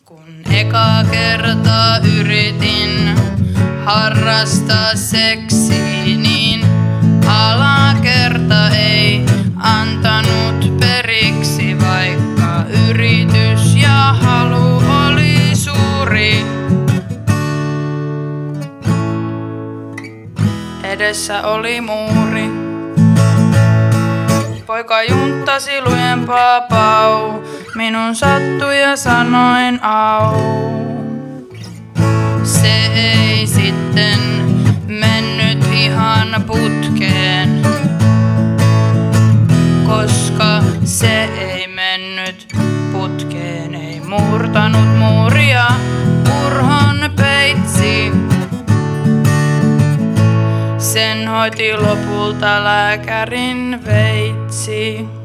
Kun eka kerta yritin harrastaa seksiä, niin alakerta ei antanut periksi, vaikka yritys ja halu oli suuri. Edessä oli muuri. Poika junttasi lujempaa pau. Minun sattui ja sanoin au. Se ei sitten mennyt ihan putkeen, koska se ei mennyt putkeen. Ei murtanut muuria urhon peitsi. Sen hoiti lopulta lääkärin veitsi.